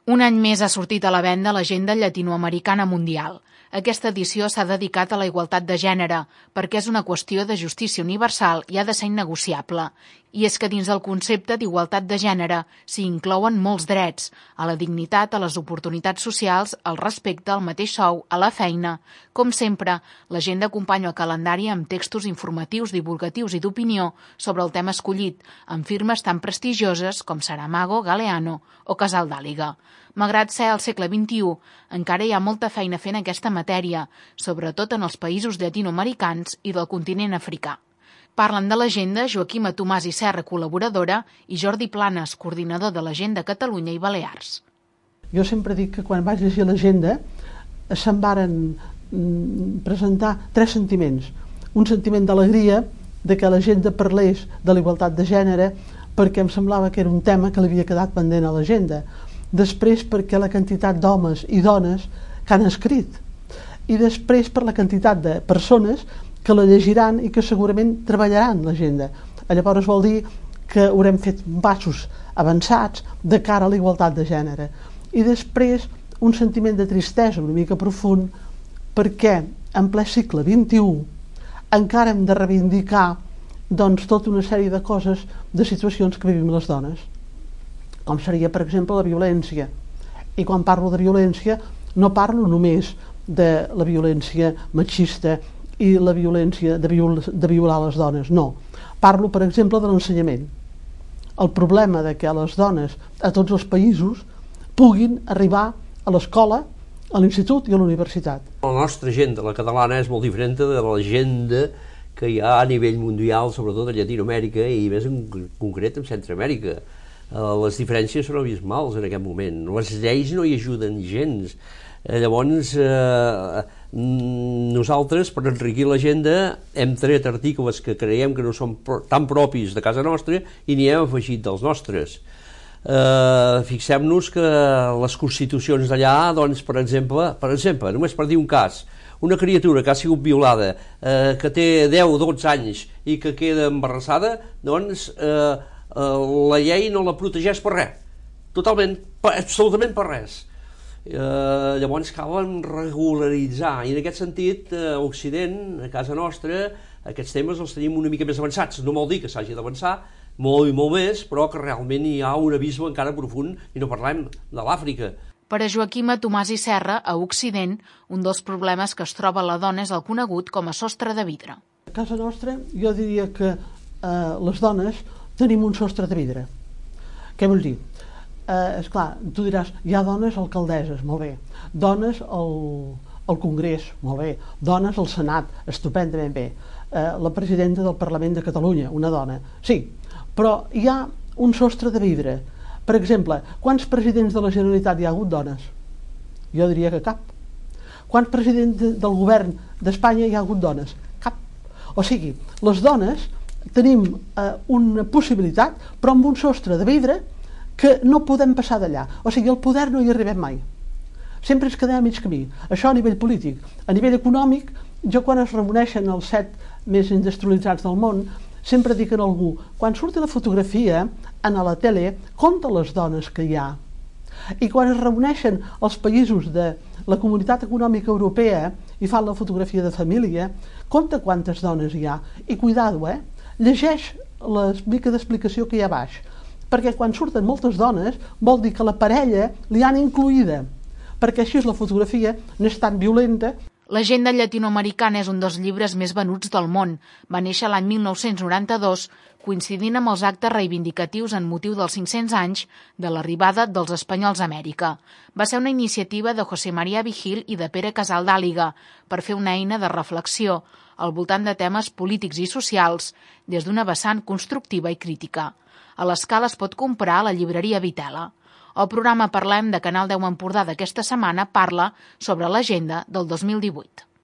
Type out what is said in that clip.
Un any més ha sortit a la venda l'Agenda Llatinoamericana Mundial. Aquesta edició s'ha dedicat a la igualtat de gènere, perquè és una qüestió de justícia universal i ha de ser innegociable. I és que dins del concepte d'igualtat de gènere s'hi inclouen molts drets, a la dignitat, a les oportunitats socials, al respecte, al mateix sou, a la feina. Com sempre, l'agenda acompanya el calendari amb textos informatius, divulgatius i d'opinió sobre el tema escollit, amb firmes tan prestigioses com Saramago, Galeano o Casaldàliga. Malgrat ser al segle XXI, encara hi ha molta feina fent aquesta matèria, sobretot en els països llatinoamericans i del continent africà. Parlen de l'agenda Joaquima Tomàs i Serra, col·laboradora, i Jordi Planes, coordinador de l'Agenda Catalunya i Balears. Jo sempre dic que quan vaig llegir l'agenda se'm varen presentar tres sentiments. Un sentiment d'alegria de que l'agenda parlés de la igualtat de gènere perquè em semblava que era un tema que li havia quedat pendent a l'agenda. Després perquè la quantitat d'homes i dones que han escrit, i després per la quantitat de persones que la llegiran i que segurament treballaran l'agenda. Llavors vol dir que haurem fet passos avançats de cara a la igualtat de gènere. I després un sentiment de tristesa una mica profund perquè en ple segle XXI encara hem de reivindicar tota una sèrie de coses, de situacions que vivim les dones, com seria, per exemple, la violència. I quan parlo de violència, no parlo només de la violència machista i la violència de violar les dones, no. Parlo, per exemple, de l'ensenyament. El problema de que les dones a tots els països puguin arribar a l'escola, a l'institut i a la universitat. La nostra agenda, la catalana, és molt diferent de l'agenda que hi ha a nivell mundial, sobretot a Llatinoamèrica i més en concret en Centroamèrica. Les diferències són abismals en aquest moment. Les lleis no hi ajuden gens. Llavors, nosaltres, per enriquir l'agenda, hem tret articles que creiem que no són tan propis de casa nostra i n'hi hem afegit dels nostres. Fixem-nos que les constitucions d'allà, doncs, per exemple, només per dir un cas, una criatura que ha sigut violada, que té 10 o 12 anys i que queda embarassada, doncs la llei no la protegeix per res, totalment, absolutament per res. Llavors calen regularitzar, i en aquest sentit a Occident, a casa nostra, aquests temes els tenim una mica més avançats. No vol dir que s'hagi d'avançar molt i molt més, però que realment hi ha un abisme encara profund, i no parlem de l'Àfrica. Per a Joaquima Tomàs i Serra, a Occident, un dels problemes que es troba la dona és el conegut com a sostre de vidre. A casa nostra jo diria que les dones tenim un sostre de vidre. Què vol dir? Esclar, tu diràs, hi ha dones alcaldesses, molt bé, dones al Congrés, molt bé, dones al Senat, estupendament bé, la presidenta del Parlament de Catalunya, una dona, sí, però hi ha un sostre de vidre. Per exemple, quants presidents de la Generalitat hi ha hagut dones? Jo diria que cap. Quants presidents del govern d'Espanya hi ha hagut dones? Cap. O sigui, les dones tenim una possibilitat, però amb un sostre de vidre que no podem passar d'allà. O sigui, al poder no hi arribem mai. Sempre ens quedem a mig camí. Això a nivell polític. A nivell econòmic, jo quan es reuneixen els 7 més industrialitzats del món, sempre dic a algú, quan surti la fotografia a la tele, compta les dones que hi ha. I quan es reuneixen els països de la Comunitat Econòmica Europea i fan la fotografia de família, compta quantes dones hi ha. I cuidado, llegeix la mica d'explicació que hi ha a baix, perquè quan surten moltes dones vol dir que la parella li han incluïda, perquè així la fotografia no és tan violenta. L'Agenda Llatinoamericana és un dels llibres més venuts del món. Va néixer l'any 1992, coincidint amb els actes reivindicatius en motiu dels 500 anys de l'arribada dels espanyols a Amèrica. Va ser una iniciativa de José María Vigil i de Pere Casaldàliga per fer una eina de reflexió al voltant de temes polítics i socials des d'una vessant constructiva i crítica. A l'Escala es pot comprar a la llibreria Vitela. El programa Parlem de Canal 10 Empordà d'aquesta setmana parla sobre l'agenda del 2018.